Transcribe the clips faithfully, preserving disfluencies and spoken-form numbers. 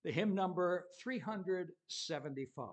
the hymn number three seventy-five.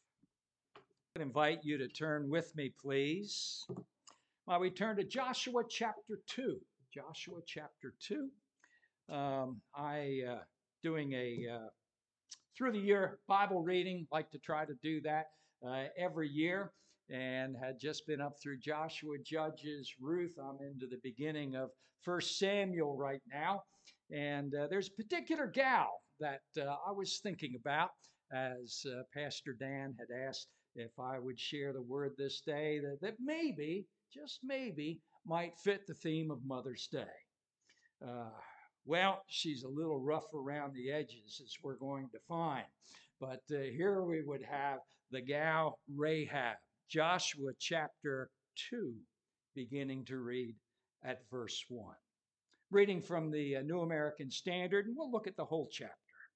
I invite you to turn with me, please. While we turn to Joshua chapter two. Joshua chapter two. Um, I, uh, doing a uh, through the year Bible reading, like to try to do that uh, every year, and had just been up through Joshua, Judges, Ruth. I'm into the beginning of First Samuel right now. And uh, there's a particular gal that uh, I was thinking about as uh, Pastor Dan had asked if I would share the word this day that, that maybe, just maybe, might fit the theme of Mother's Day. Uh, well, she's a little rough around the edges, as we're going to find. But uh, here we would have the gal Rahab, Joshua chapter two, beginning to read at verse one. Reading from the New American Standard, and we'll look at the whole chapter.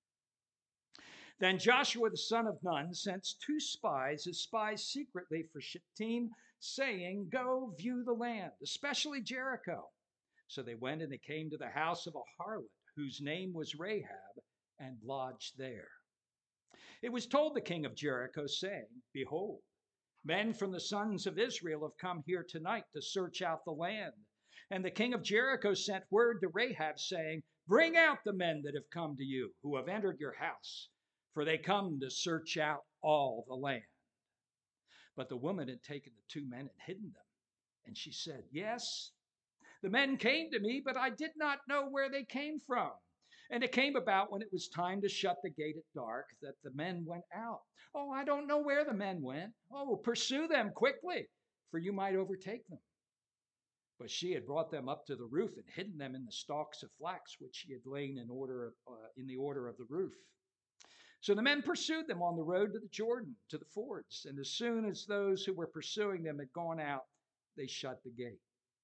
Then Joshua the son of Nun sent two spies as spies secretly for Shittim, saying, "Go view the land, especially Jericho." So they went and they came to the house of a harlot, whose name was Rahab, and lodged there. It was told the king of Jericho, saying, "Behold, men from the sons of Israel have come here tonight to search out the land." And the king of Jericho sent word to Rahab, saying, "Bring out the men that have come to you, who have entered your house, for they come to search out all the land." But the woman had taken the two men and hidden them. And she said, "Yes, the men came to me, but I did not know where they came from. And it came about when it was time to shut the gate at dark that the men went out. Oh, I don't know where the men went. Oh, pursue them quickly, for you might overtake them." But she had brought them up to the roof and hidden them in the stalks of flax, which she had lain in order uh, in the order of the roof. So the men pursued them on the road to the Jordan, to the fords. And as soon as those who were pursuing them had gone out, they shut the gate.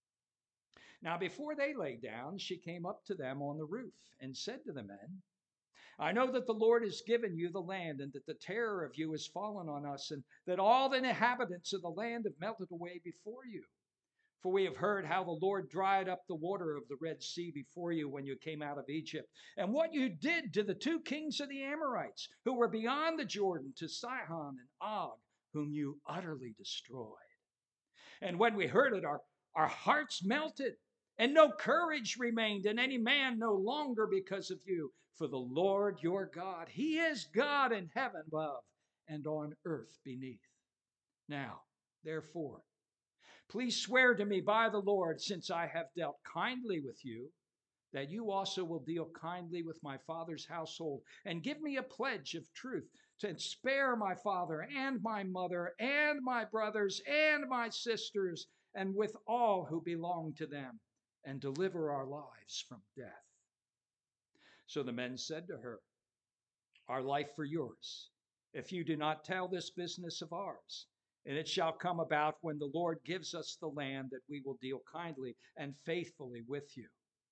Now before they lay down, she came up to them on the roof and said to the men, "I know that the Lord has given you the land, and that the terror of you has fallen on us, and that all the inhabitants of the land have melted away before you. For we have heard how the Lord dried up the water of the Red Sea before you when you came out of Egypt, and what you did to the two kings of the Amorites, who were beyond the Jordan, to Sihon and Og, whom you utterly destroyed. And when we heard it, our, our hearts melted, and no courage remained in any man no longer because of you. For the Lord your God, he is God in heaven above and on earth beneath. Now, therefore, please swear to me by the Lord, since I have dealt kindly with you, that you also will deal kindly with my father's household, and give me a pledge of truth to spare my father and my mother and my brothers and my sisters, and with all who belong to them, and deliver our lives from death." So the men said to her, "Our life for yours, if you do not tell this business of ours. And it shall come about when the Lord gives us the land that we will deal kindly and faithfully with you."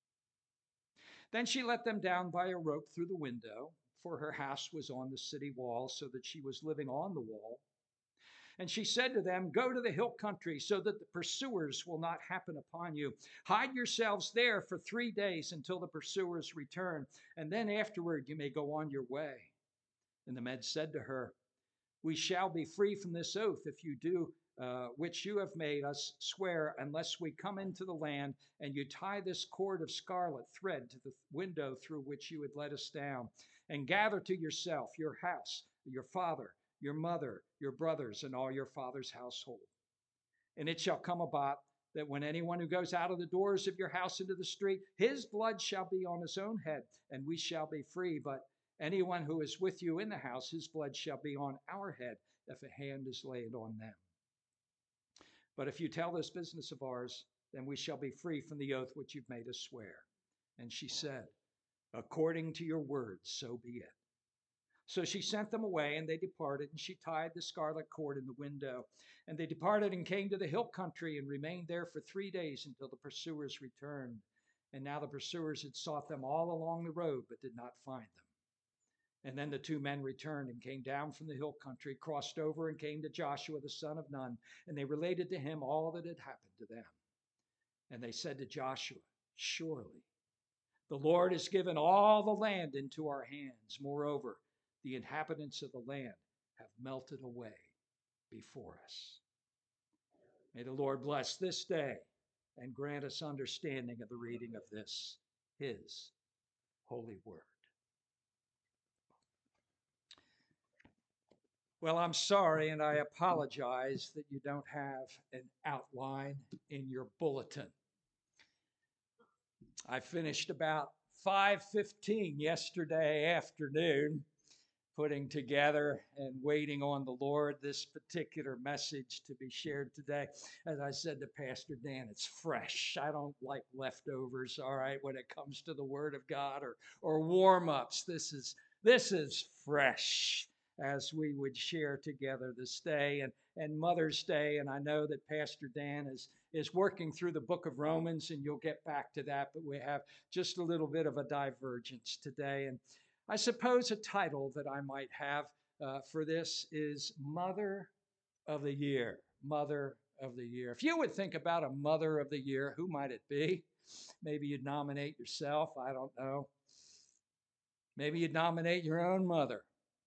Then she let them down by a rope through the window, for her house was on the city wall, so that she was living on the wall. And she said to them, "Go to the hill country, so that the pursuers will not happen upon you. Hide yourselves there for three days until the pursuers return, and then afterward you may go on your way." And the men said to her, "We shall be free from this oath if you do uh, which you have made us swear, unless we come into the land and you tie this cord of scarlet thread to the window through which you had let us down, and gather to yourself your house, your father, your mother, your brothers, and all your father's household. And it shall come about that when anyone who goes out of the doors of your house into the street, his blood shall be on his own head, and we shall be free. But anyone who is with you in the house, his blood shall be on our head if a hand is laid on them. But if you tell this business of ours, then we shall be free from the oath which you've made us swear." And she said, "According to your words, so be it." So she sent them away, and they departed, and she tied the scarlet cord in the window. And they departed and came to the hill country and remained there for three days until the pursuers returned. And now the pursuers had sought them all along the road, but did not find them. And then the two men returned and came down from the hill country, crossed over and came to Joshua the son of Nun, and they related to him all that had happened to them. And they said to Joshua, "Surely The Lord has given all the land into our hands. Moreover, the inhabitants of the land have melted away before us. May the Lord bless this day and grant us understanding of the reading of this, his holy word. Well, I'm sorry and I apologize that you don't have an outline in your bulletin. I finished about five fifteen yesterday afternoon putting together and waiting on the Lord this particular message to be shared today. As I said to Pastor Dan, it's fresh. I don't like leftovers, all right, when it comes to the Word of God or, or warm-ups. This is, this is fresh as we would share together this day and, and Mother's Day. And I know that Pastor Dan is, is working through the book of Romans, and you'll get back to that, but we have just a little bit of a divergence today. And I suppose a title that I might have uh, for this is Mother of the Year. Mother of the Year. If you would think about a Mother of the Year, who might it be? Maybe you'd nominate yourself. I don't know. Maybe you'd nominate your own mother.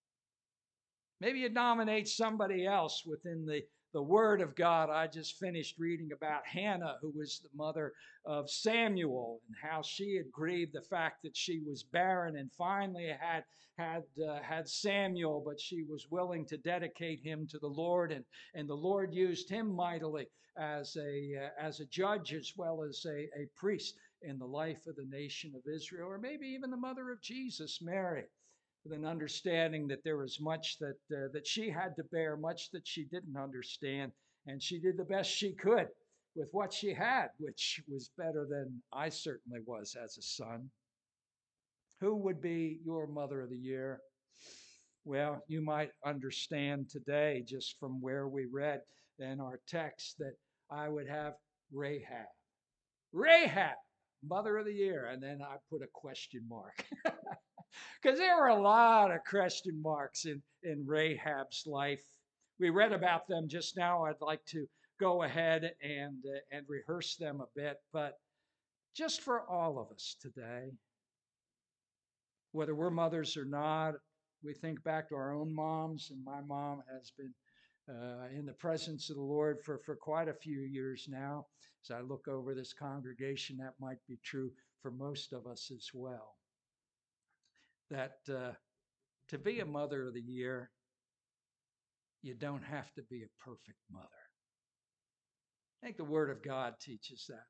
Maybe you'd nominate somebody else within the, the Word of God. I just finished reading about Hannah, who was the mother of Samuel, and how she had grieved the fact that she was barren and finally had had uh, had Samuel, but she was willing to dedicate him to the Lord, and, and the Lord used him mightily as a uh, as a judge as well as a, a priest in the life of the nation of Israel, or maybe even the mother of Jesus, Mary, with an understanding that there was much that uh, that she had to bear, much that she didn't understand, and she did the best she could with what she had, which was better than I certainly was as a son. Who would be your Mother of the Year? Well, you might understand today, just from where we read in our text, that I would have Rahab. Rahab, Mother of the Year. And then I put a question mark. Because there were a lot of question marks in, in Rahab's life. We read about them just now. I'd like to go ahead and, uh, and rehearse them a bit. But just for all of us today, whether we're mothers or not, we think back to our own moms, and my mom has been uh, in the presence of the Lord for, for quite a few years now. As I look over this congregation, that might be true for most of us as well. That uh, to be a Mother of the Year, you don't have to be a perfect mother. I think the Word of God teaches that.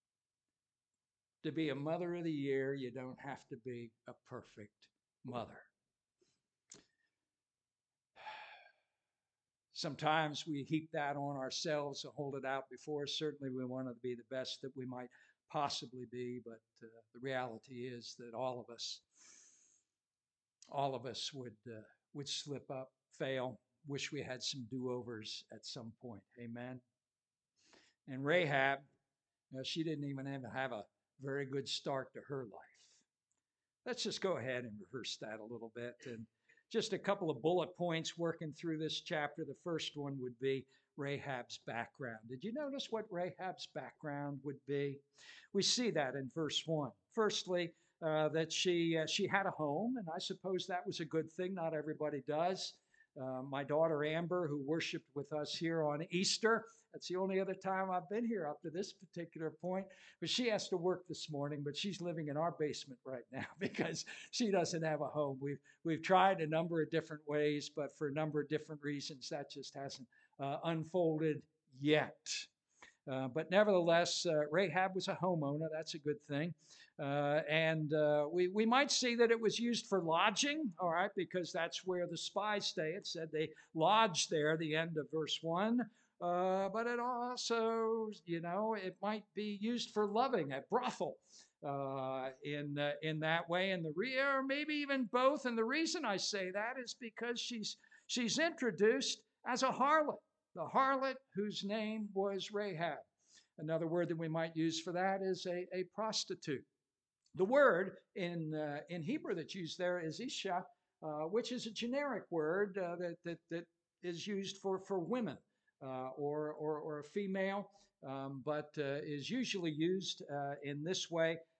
To be a Mother of the Year, you don't have to be a perfect mother. Sometimes we heap that on ourselves and hold it out before us. Certainly we want to be the best that we might possibly be, but uh, the reality is that all of us, all of us would uh, would slip up, fail, wish we had some do-overs at some point. Amen. And Rahab, you know, she didn't even have a very good start to her life. Let's just go ahead and rehearse that a little bit. And just a couple of bullet points working through this chapter. The first one would be Rahab's background. Did you notice what Rahab's background would be? We see that in verse one. Firstly, uh, that she uh, she had a home, and I suppose that was a good thing. Not everybody does. Uh, my daughter Amber, who worshiped with us here on Easter, that's the only other time I've been here up to this particular point. But she has to work this morning, but she's living in our basement right now because she doesn't have a home. We've we've tried a number of different ways, but for a number of different reasons, that just hasn't uh, unfolded yet. Uh, but nevertheless, uh, Rahab was a homeowner. That's a good thing. Uh, and uh, we, we might see that it was used for lodging, all right, because that's where the spies stay. It said they lodged there, the end of verse one. Uh, but it also, you know, it might be used for loving, a brothel uh, in, uh, in that way. And the re- or maybe even both. And the reason I say that is because she's she's introduced as a harlot. The harlot whose name was Rahab. Another word that we might use for that is a, a prostitute. The word in uh, in Hebrew that's used there is isha, uh, which is a generic word uh, that, that that is used for for women uh, or, or or a female, um, but uh, is usually used uh, in this way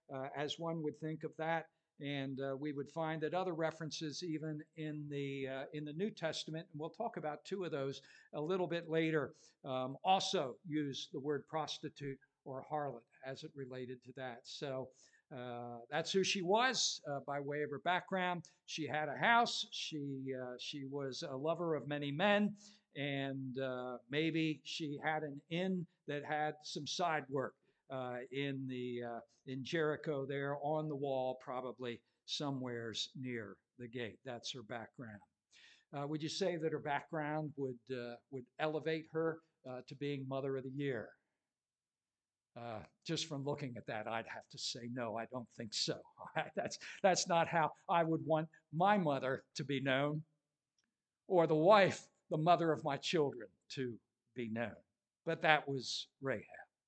uh, as one would think of that. And uh, we would find that other references, even in the uh, in the New Testament, and we'll talk about two of those a little bit later, um, also use the word prostitute or harlot as it related to that. So uh, that's who she was uh, by way of her background. She had a house. She uh, she was a lover of many men, and uh, maybe she had an inn that had some side work uh, in the uh, in Jericho there on the wall, probably somewheres near the gate. That's her background. Uh, would you say that her background would uh, would elevate her uh, to being Mother of the Year? Uh, just from looking at that, I'd have to say no. I don't think so. that's that's not how I would want my mother to be known, or the wife, the mother of my children, to be known. But that was Rahab.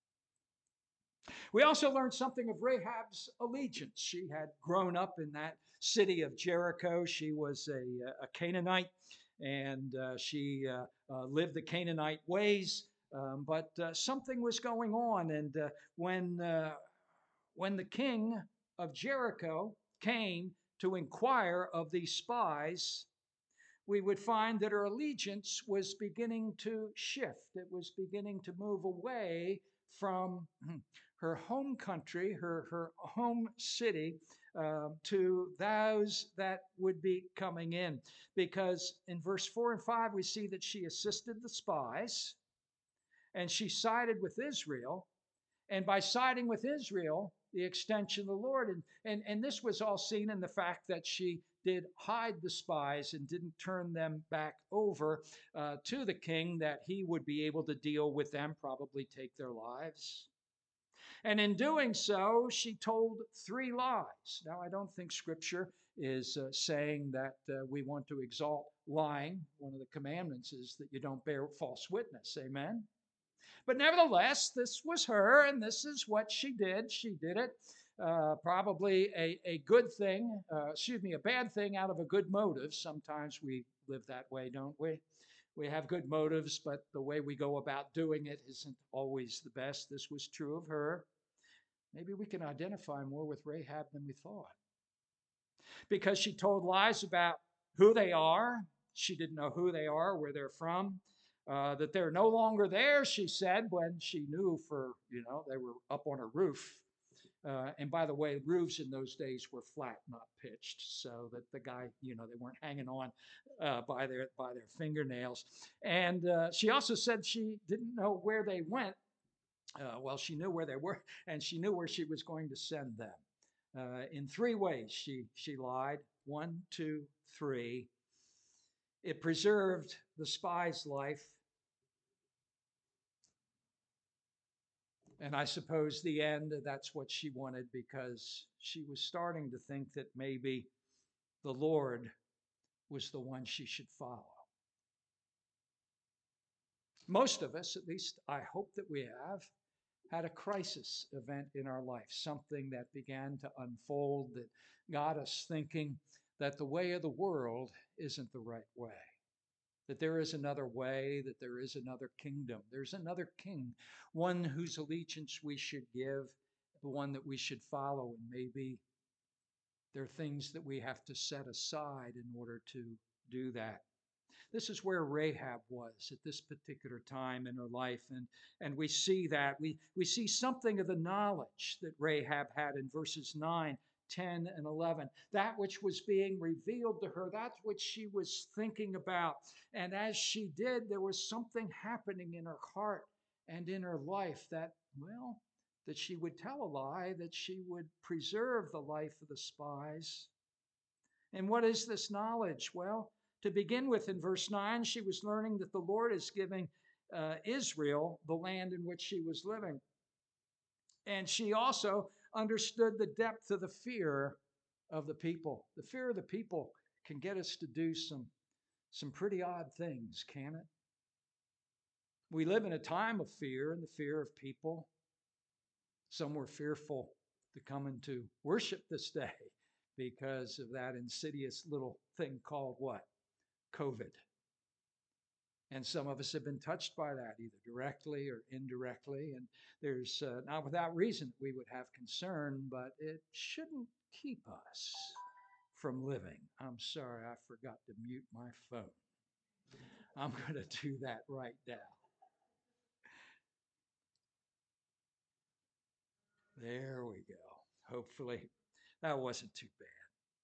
We also learned something of Rahab's allegiance. She had grown up in that city of Jericho. She was a, a Canaanite, and uh, she uh, uh, lived the Canaanite ways. Um, but uh, something was going on, and uh, when uh, when the king of Jericho came to inquire of these spies, we would find that her allegiance was beginning to shift. It was beginning to move away from her home country, her, her home city, uh, to those that would be coming in. Because in verse four and five, we see that she assisted the spies and she sided with Israel. And by siding with Israel, the extension of the Lord. And, and, and this was all seen in the fact that she did hide the spies and didn't turn them back over uh, to the king, that he would be able to deal with them, probably take their lives. And in doing so, she told three lies. Now, I don't think Scripture is uh, saying that uh, we want to exalt lying. One of the commandments is that you don't bear false witness. Amen? But nevertheless, this was her, and this is what she did. She did it uh, probably a, a good thing, uh, excuse me, a bad thing out of a good motive. Sometimes we live that way, don't we? We have good motives, but the way we go about doing it isn't always the best. This was true of her. Maybe we can identify more with Rahab than we thought. Because she told lies about who they are. She didn't know who they are, where they're from. Uh, that they're no longer there, she said, when she knew for, you know, they were up on a roof. Uh, and by the way, roofs in those days were flat, not pitched, so that the guy, you know, they weren't hanging on uh, by their by their fingernails. And uh, she also said she didn't know where they went. Uh, well, she knew where they were, and she knew where she was going to send them. Uh, in three ways, she she lied. One, two, three. It preserved the spy's life. And I suppose the end, that's what she wanted, because she was starting to think that maybe the Lord was the one she should follow. Most of us, at least I hope that we have, had a crisis event in our life, something that began to unfold that got us thinking that the way of the world isn't the right way. That there is another way, that there is another kingdom. There's another king, one whose allegiance we should give, the one that we should follow. And maybe there are things that we have to set aside in order to do that. This is where Rahab was at this particular time in her life. And, and we see that. We, we see something of the knowledge that Rahab had in verses nine, ten, and eleven. That which was being revealed to her, that which she was thinking about. And as she did, there was something happening in her heart and in her life that, well, that she would tell a lie, that she would preserve the life of the spies. And what is this knowledge? Well, to begin with, in verse nine, she was learning that the Lord is giving uh, Israel the land in which she was living. And she also understood the depth of the fear of the people. The fear of the people can get us to do some, some pretty odd things, can it? We live in a time of fear and the fear of people. Some were fearful to come into worship this day because of that insidious little thing called what? COVID. And some of us have been touched by that, either directly or indirectly. And there's uh, not without reason we would have concern, but it shouldn't keep us from living. I'm sorry, I forgot to mute my phone. I'm going to do that right now. There we go. Hopefully, that wasn't too bad.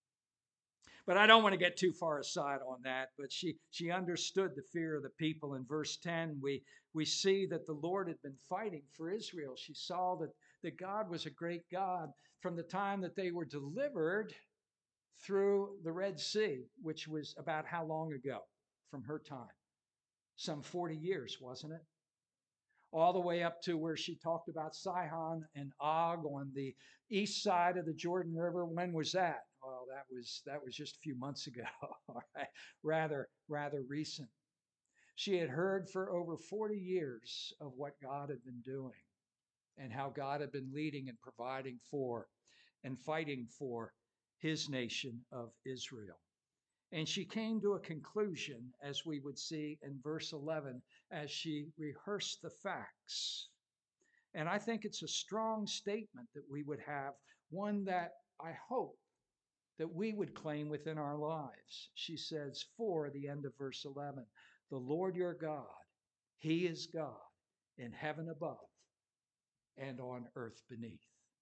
But I don't want to get too far aside on that. But she she understood the fear of the people. In verse ten, we we see that the Lord had been fighting for Israel. She saw that, that God was a great God from the time that they were delivered through the Red Sea, which was about how long ago from her time? Some forty years, wasn't it? All the way up to where she talked about Sihon and Og on the east side of the Jordan River. When was that? Well, that was that was just a few months ago. All right. Rather, rather recent. She had heard for over forty years of what God had been doing and how God had been leading and providing for and fighting for his nation of Israel. And she came to a conclusion, as we would see in verse eleven, as she rehearsed the facts. And I think it's a strong statement that we would have, one that I hope that we would claim within our lives. She says, for the end of verse eleven, the Lord your God, he is God in heaven above and on earth beneath.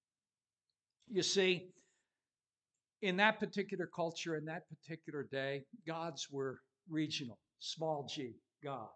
You see, in that particular culture, in that particular day, gods were regional, small g, God.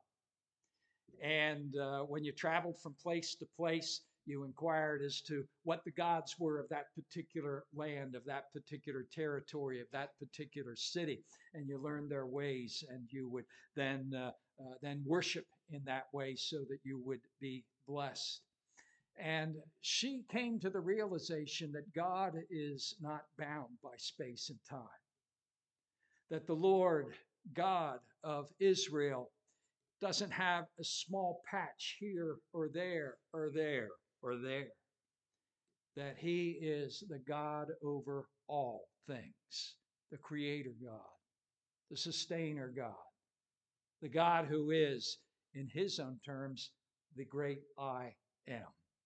And uh, when you traveled from place to place, you inquired as to what the gods were of that particular land, of that particular territory, of that particular city, and you learned their ways, and you would then uh, uh, then worship in that way so that you would be blessed. And she came to the realization that God is not bound by space and time, that the Lord God of Israel doesn't have a small patch here or there or there or there, that he is the God over all things, the creator God, the sustainer God, the God who is, in his own terms, the great I am,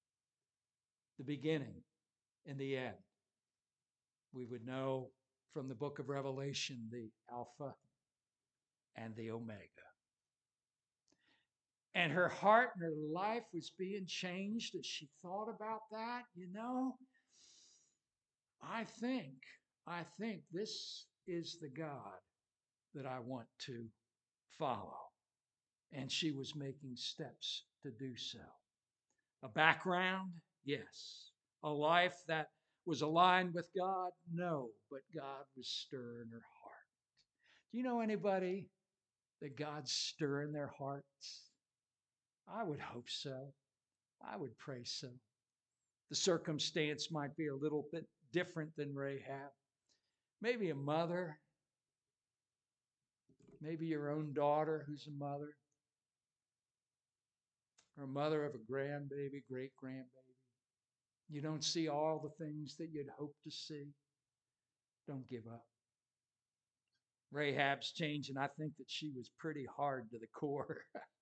the beginning and the end. We would know from the book of Revelation the Alpha and the Omega. And her heart and her life was being changed as she thought about that. You know, I think, I think this is the God that I want to follow. And she was making steps to do so. A background? Yes. A life that was aligned with God? No, but God was stirring her heart. Do you know anybody that God's stirring their hearts? I would hope so. I would pray so. The circumstance might be a little bit different than Rahab. Maybe a mother, maybe your own daughter who's a mother, or a mother of a grandbaby, great grandbaby. You don't see all the things that you'd hope to see. Don't give up. Rahab's changed, and I think that she was pretty hard to the core.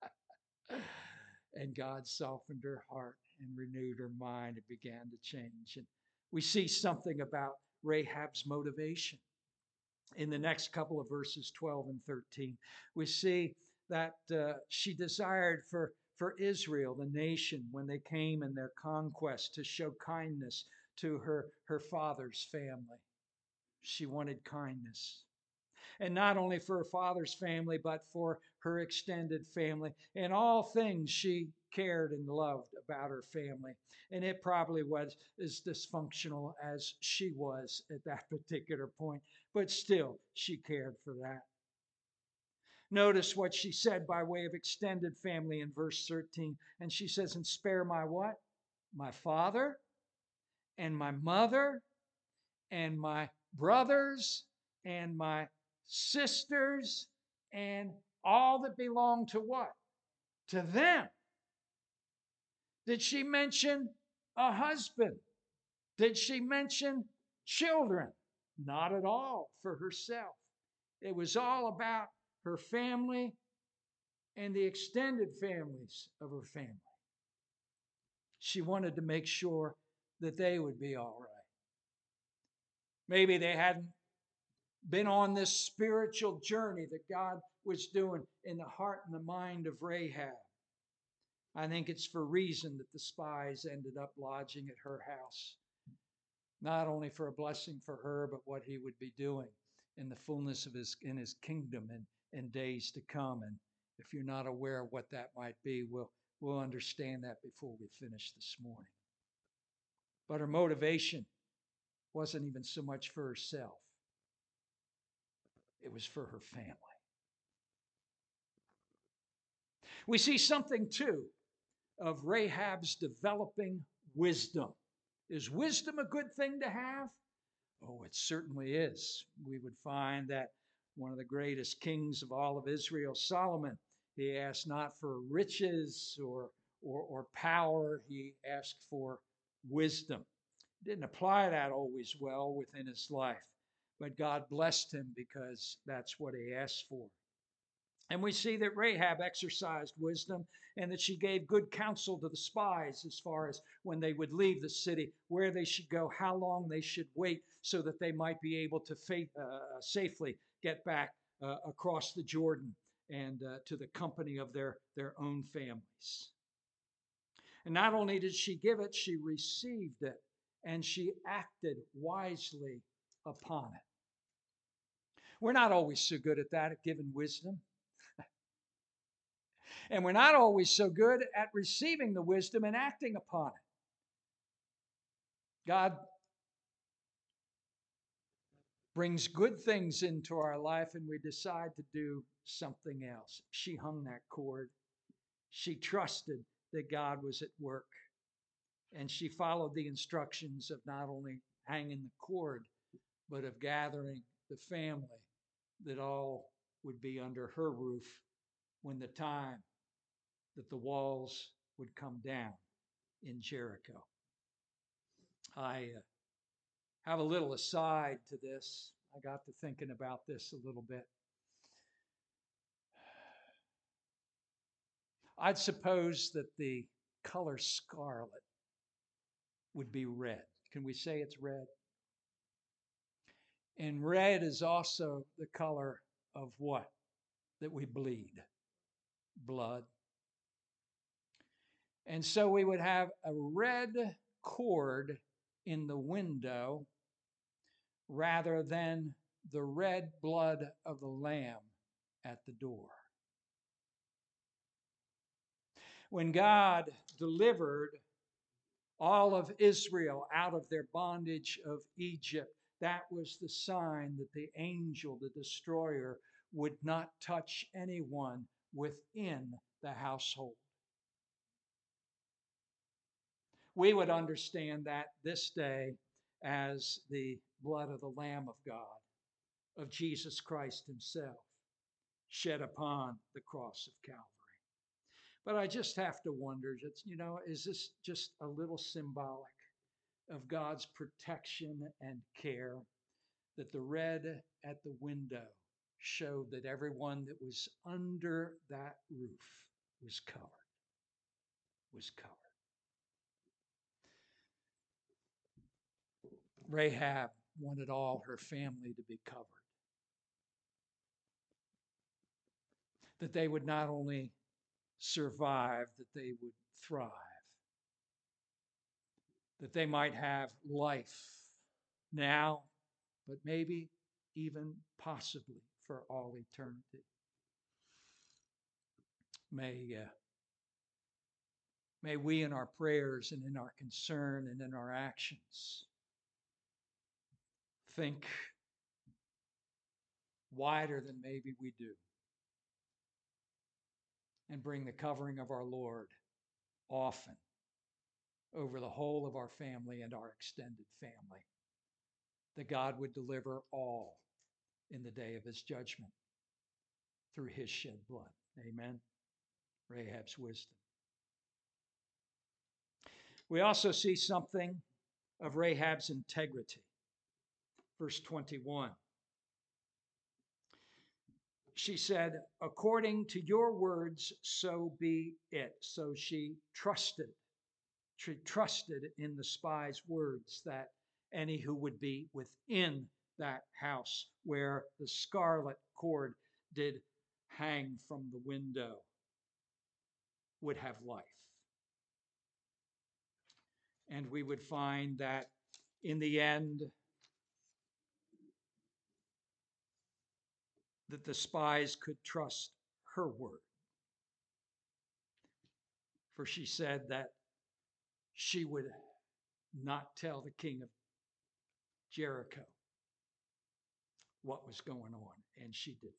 And God softened her heart and renewed her mind and began to change. And we see something about Rahab's motivation in the next couple of verses, twelve and thirteen. We see that uh, she desired for, for Israel, the nation, when they came in their conquest, to show kindness to her, her father's family. She wanted kindness. And not only for her father's family, but for her extended family. In all things, she cared and loved about her family. And it probably was as dysfunctional as she was at that particular point. But still, she cared for that. Notice what she said by way of extended family in verse thirteen. And she says, and spare my what? My father and my mother and my brothers and my sisters and all that belong to what? To them. Did she mention a husband? Did she mention children? Not at all for herself. It was all about her family and the extended families of her family. She wanted to make sure that they would be all right. Maybe they hadn't been on this spiritual journey that God was doing in the heart and the mind of Rahab. I think it's for reason that the spies ended up lodging at her house, not only for a blessing for her, but what he would be doing in the fullness of his in his kingdom and in days to come. And if you're not aware of what that might be, we'll we'll understand that before we finish this morning. But her motivation wasn't even so much for herself. It was for her family. We see something, too, of Rahab's developing wisdom. Is wisdom a good thing to have? Oh, it certainly is. We would find that one of the greatest kings of all of Israel, Solomon, he asked not for riches or, or, or power, he asked for wisdom. Didn't apply that always well within his life, but God blessed him because that's what he asked for. And we see that Rahab exercised wisdom and that she gave good counsel to the spies as far as when they would leave the city, where they should go, how long they should wait so that they might be able to fa- uh, safely get back uh, across the Jordan and uh, to the company of their, their own families. And not only did she give it, she received it, and she acted wisely upon it. We're not always so good at that, at giving wisdom. And we're not always so good at receiving the wisdom and acting upon it. God brings good things into our life and we decide to do something else. She hung that cord. She trusted that God was at work. And she followed the instructions of not only hanging the cord, but of gathering the family that all would be under her roof when the time that the walls would come down in Jericho. I uh, have a little aside to this. I got to thinking about this a little bit. I'd suppose that the color scarlet would be red. Can we say it's red? And red is also the color of what? That we bleed. Blood. And so we would have a red cord in the window rather than the red blood of the Lamb at the door. When God delivered all of Israel out of their bondage of Egypt, that was the sign that the angel, the destroyer, would not touch anyone within the household. We would understand that this day as the blood of the Lamb of God, of Jesus Christ himself, shed upon the cross of Calvary. But I just have to wonder, you know, is this just a little symbolic of God's protection and care, that the red at the window showed that everyone that was under that roof was covered, was covered. Rahab wanted all her family to be covered, that they would not only survive, that they would thrive, that they might have life now, but maybe even possibly for all eternity. May, uh, may we in our prayers and in our concern and in our actions think wider than maybe we do and bring the covering of our Lord often over the whole of our family and our extended family, that God would deliver all in the day of his judgment through his shed blood. Amen. Rahab's wisdom. We also see something of Rahab's integrity. Verse twenty-one. she said, according to your words, so be it. So she trusted. She trusted in the spy's words that any who would be within that house where the scarlet cord did hang from the window would have life. And we would find that in the end, that the spies could trust her word. For she said that she would not tell the king of Jericho what was going on, and she didn't.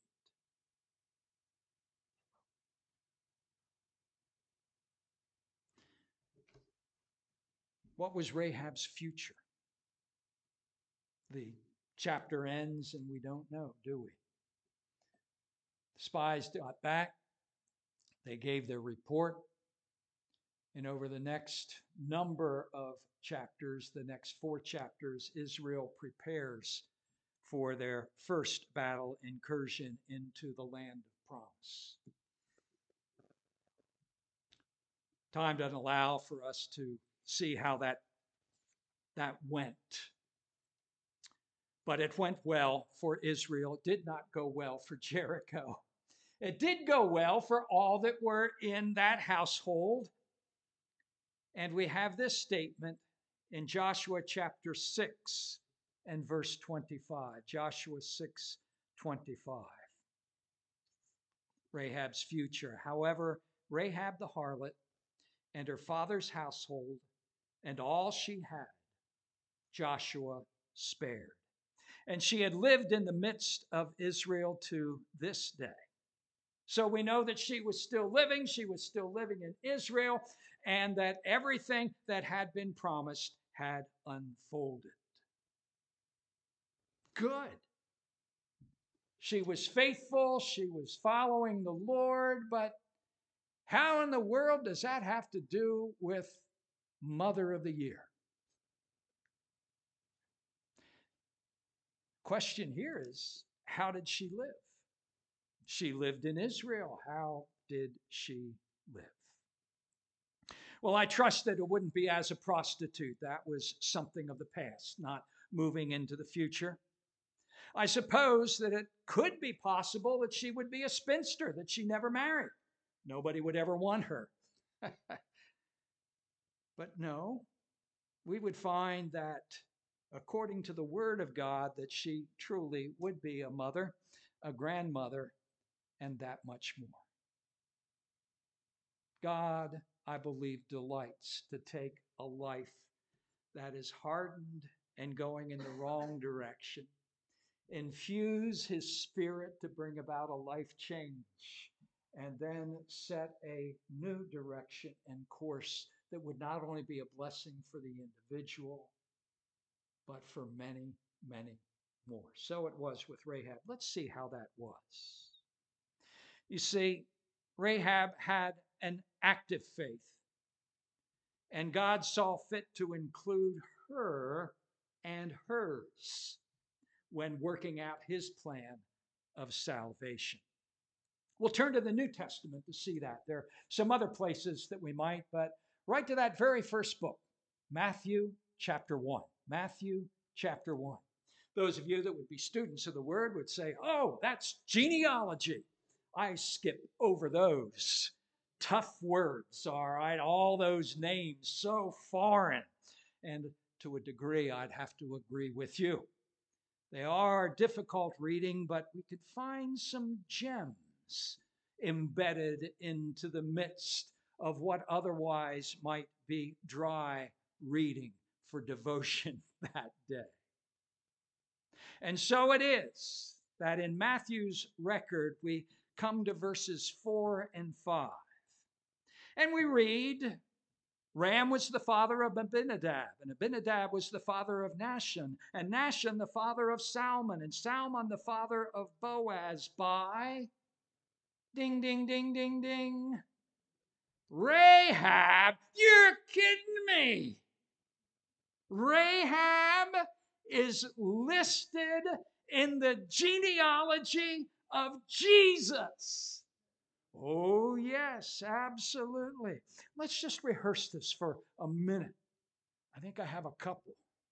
What was Rahab's future? The chapter ends and we don't know, do we? The spies got back. They gave their report. And over the next number of chapters, the next four chapters, Israel prepares for their first battle incursion into the land of promise. Time doesn't allow for us to see how that, that went. But it went well for Israel. It did not go well for Jericho. It did go well for all that were in that household. And we have this statement in Joshua chapter six and verse twenty-five. Joshua six twenty-five. Rahab's future. However, Rahab the harlot and her father's household and all she had, Joshua spared. And she had lived in the midst of Israel to this day. So we know that she was still living, she was still living in Israel, and that everything that had been promised had unfolded. Good. She was faithful, she was following the Lord, but how in the world does that have to do with Mother of the Year? Question here is, how did she live? She lived in Israel. How did she live? Well, I trust that it wouldn't be as a prostitute. That was something of the past, not moving into the future. I suppose that it could be possible that she would be a spinster, that she never married. Nobody would ever want her. But no, we would find that according to the Word of God, that she truly would be a mother, a grandmother, and that much more. God, I believe, delights to take a life that is hardened and going in the wrong direction, infuse His Spirit to bring about a life change, and then set a new direction and course that would not only be a blessing for the individual, but for many, many more. So it was with Rahab. Let's see how that was. You see, Rahab had an active faith, and God saw fit to include her and hers when working out His plan of salvation. We'll turn to the New Testament to see that. There are some other places that we might, but right to that very first book, Matthew chapter one. Matthew chapter one. Those of you that would be students of the Word would say, oh, that's genealogy. I skip over those tough words, all right? All those names so foreign. And to a degree, I'd have to agree with you. They are difficult reading, but we could find some gems embedded into the midst of what otherwise might be dry reading for devotion that day. And so it is that in Matthew's record, we come to verses four and five. And we read, Ram was the father of Abinadab, and Abinadab was the father of Nahshon, and Nahshon the father of Salmon, and Salmon the father of Boaz by, ding, ding, ding, ding, ding, Rahab. You're kidding me. Rahab is listed in the genealogy of Jesus. Oh, yes, absolutely. Let's just rehearse this for a minute. I think I have a couple.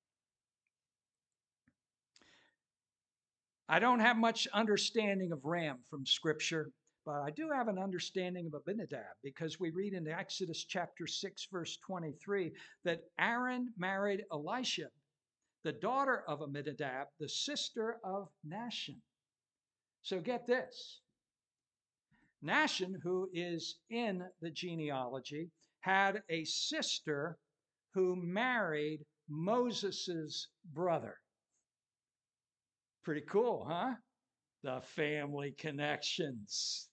I don't have much understanding of Ram from Scripture, but I do have an understanding of Abinadab because we read in Exodus chapter six, verse twenty-three, that Aaron married Elisha, the daughter of Abinadab, the sister of Nahshon. So get this. Nahshon, who is in the genealogy, had a sister who married Moses' brother. Pretty cool, huh? The family connections.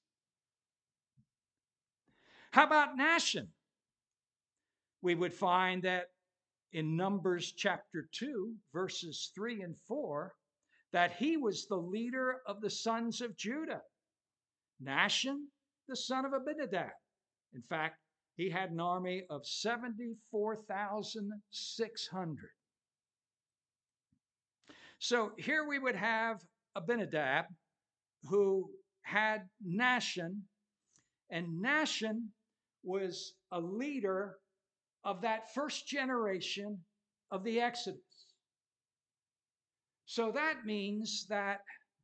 How about Nahshon? We would find that in Numbers chapter two, verses three and four, that he was the leader of the sons of Judah. Nahshon, the son of Abinadab. In fact, he had an army of seventy-four thousand six hundred. So here we would have Abinadab, who had Nahshon, and Nahshon was a leader of that first generation of the Exodus. So that means that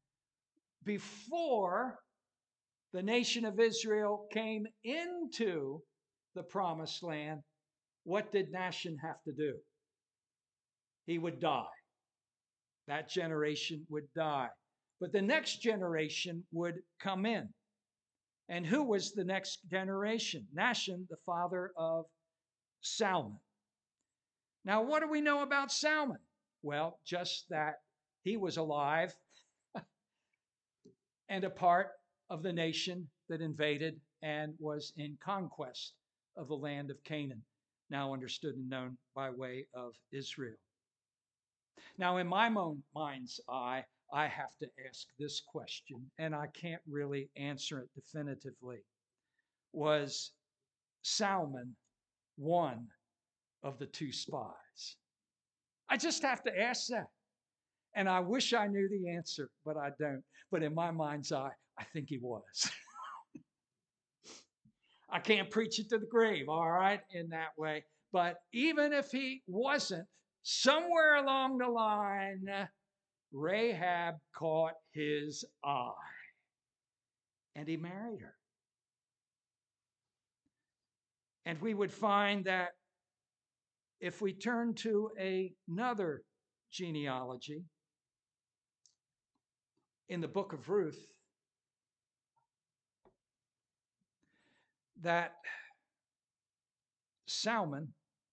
before the nation of Israel came into the promised land, what did Nahshon have to do? He would die. That generation would die. But the next generation would come in. And who was the next generation? Nahshon, the father of Salmon. Now, what do we know about Salmon? Well, just that he was alive and a part of the nation that invaded and was in conquest of the land of Canaan, now understood and known by way of Israel. Now, in my own mind's eye, I have to ask this question, and I can't really answer it definitively. Was Salmon one of the two spies? I just have to ask that. And I wish I knew the answer, but I don't. But in my mind's eye, I think he was. I can't preach it to the grave, all right, in that way. But even if he wasn't, somewhere along the line, Rahab caught his eye and he married her. And we would find that if we turn to another genealogy in the book of Ruth, that Salmon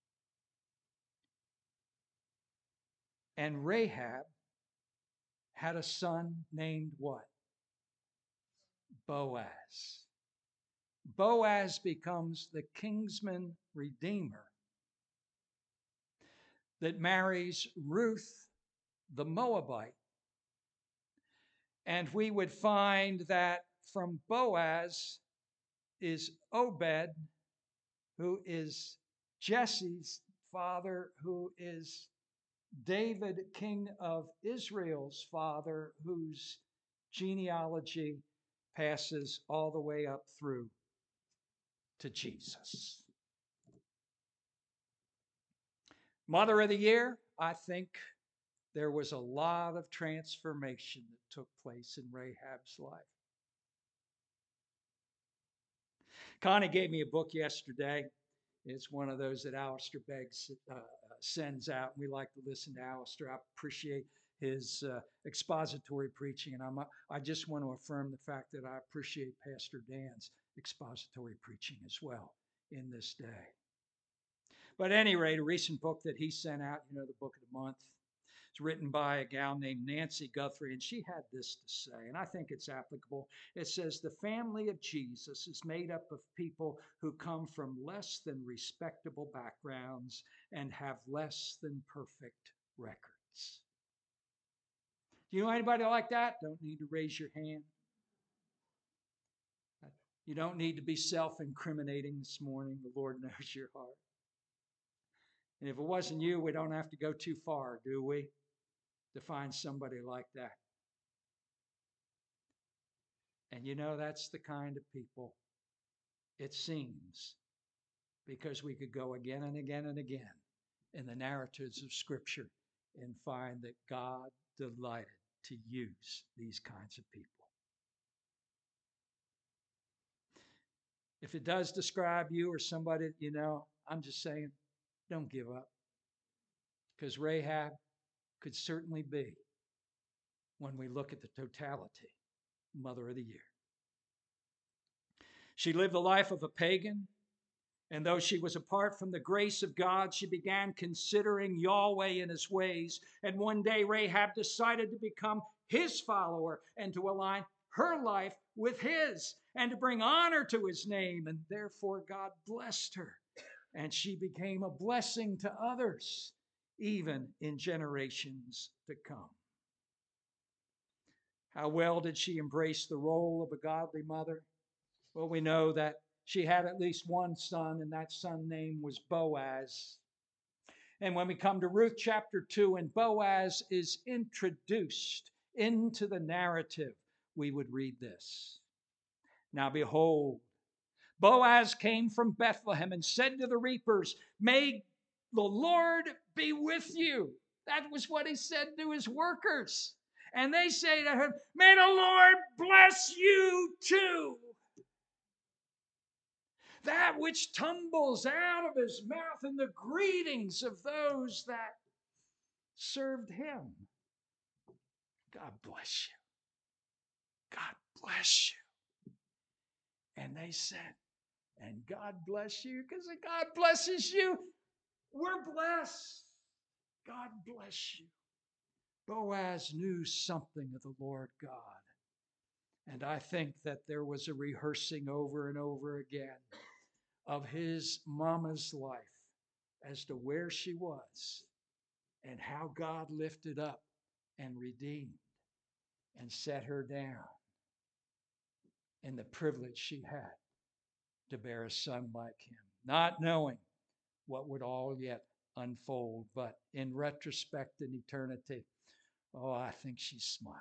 and Rahab had a son named what? Boaz. Boaz becomes the kinsman redeemer that marries Ruth the Moabite. And we would find that from Boaz is Obed, who is Jesse's father, who is David, king of Israel's father, whose genealogy passes all the way up through to Jesus. Mother of the Year, I think there was a lot of transformation that took place in Rahab's life. Connie gave me a book yesterday. It's one of those that Alistair Beggs uh, sends out. We like to listen to Alistair. I appreciate his uh, expository preaching, and I'm, I just want to affirm the fact that I appreciate Pastor Dan's expository preaching as well in this day. But at any rate, a recent book that he sent out, you know, the book of the month, it's written by a gal named Nancy Guthrie, and she had this to say, and I think it's applicable. It says, the family of Jesus is made up of people who come from less than respectable backgrounds and have less than perfect records. Do you know anybody like that? Don't need to raise your hand. You don't need to be self-incriminating this morning. The Lord knows your heart. And if it wasn't you, we don't have to go too far, do we, to find somebody like that? And you know, that's the kind of people, it seems, because we could go again and again and again in the narratives of Scripture and find that God delighted to use these kinds of people. If it does describe you or somebody that you know, I'm just saying, don't give up. Because Rahab could certainly be, when we look at the totality, Mother of the Year. She lived the life of a pagan, and though she was apart from the grace of God, she began considering Yahweh and his ways. And one day Rahab decided to become his follower and to align her life with his and to bring honor to his name. And therefore God blessed her, and she became a blessing to others, even in generations to come. How well did she embrace the role of a godly mother? Well, we know that she had at least one son, and that son's name was Boaz. And when we come to Ruth chapter two, and Boaz is introduced into the narrative, we would read this. Now behold, Boaz came from Bethlehem and said to the reapers, "May the Lord be with you." That was what he said to his workers. And they say to him, "May the Lord bless you too." That which tumbles out of his mouth and the greetings of those that served him. God bless you. God bless you. And they said, and God bless you, because God blesses you. We're blessed. God bless you. Boaz knew something of the Lord God. And I think that there was a rehearsing over and over again of his mama's life as to where she was and how God lifted up and redeemed and set her down, and the privilege she had to bear a son like him, not knowing what would all yet unfold. But in retrospect and eternity, oh, I think she's smiling.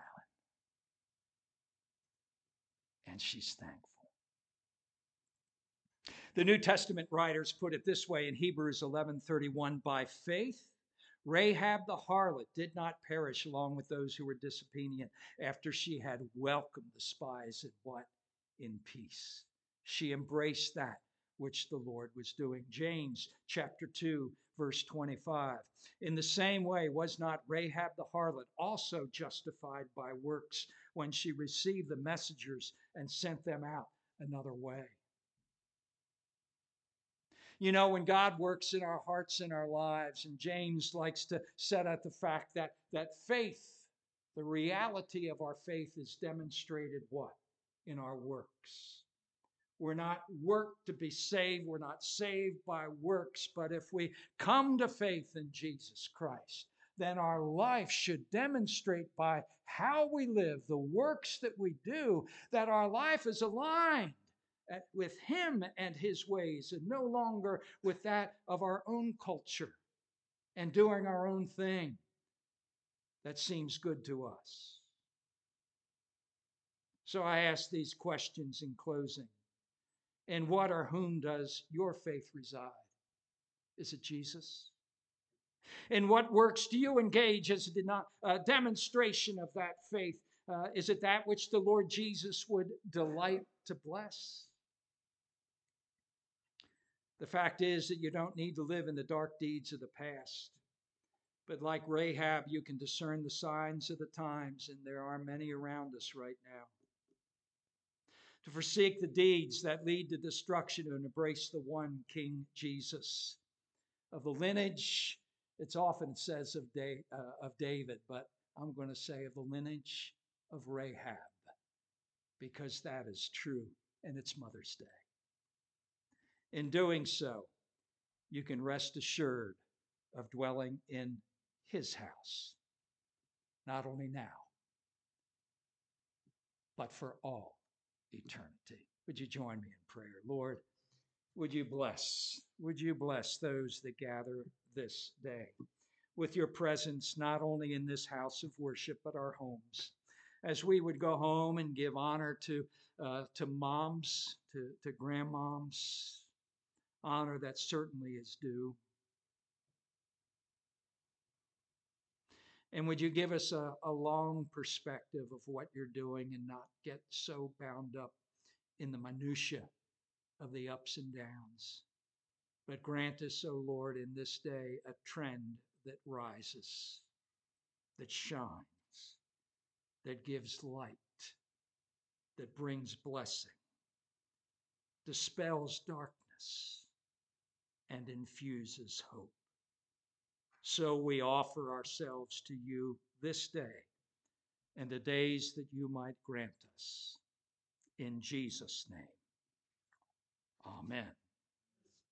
And she's thankful. The New Testament writers put it this way in Hebrews eleven thirty-one, by faith, Rahab the harlot did not perish along with those who were disobedient after she had welcomed the spies and what? In peace. She embraced that which the Lord was doing. James chapter two, verse twenty-five. In the same way, was not Rahab the harlot also justified by works when she received the messengers and sent them out another way? You know, when God works in our hearts and our lives, and James likes to set out the fact that, that faith, the reality of our faith is demonstrated what? In our works. We're not worked to be saved. We're not saved by works. But if we come to faith in Jesus Christ, then our life should demonstrate by how we live, the works that we do, that our life is aligned with him and his ways, and no longer with that of our own culture and doing our own thing that seems good to us. So I ask these questions in closing. In what or whom does your faith reside? Is it Jesus? In what works do you engage as a uh, demonstration of that faith? Uh, is it that which the Lord Jesus would delight to bless? The fact is that you don't need to live in the dark deeds of the past. But like Rahab, you can discern the signs of the times, and there are many around us right now. To forsake the deeds that lead to destruction and embrace the one King Jesus. Of the lineage, it's often says of, da- uh, of David, but I'm going to say of the lineage of Rahab, because that is true, and it's Mother's Day. In doing so, you can rest assured of dwelling in his house, not only now, but for all eternity. Would you join me in prayer? Lord, would you bless, would you bless those that gather this day with your presence, not only in this house of worship, but our homes. as we would go home and give honor to, uh, to moms, to, to grandmoms, honor that certainly is due. And would you give us a, a long perspective of what you're doing and not get so bound up in the minutia of the ups and downs? But grant us, O Lord, in this day a trend that rises, that shines, that gives light, that brings blessing, dispels darkness, and infuses hope. So we offer ourselves to you this day and the days that you might grant us. In Jesus' name, amen.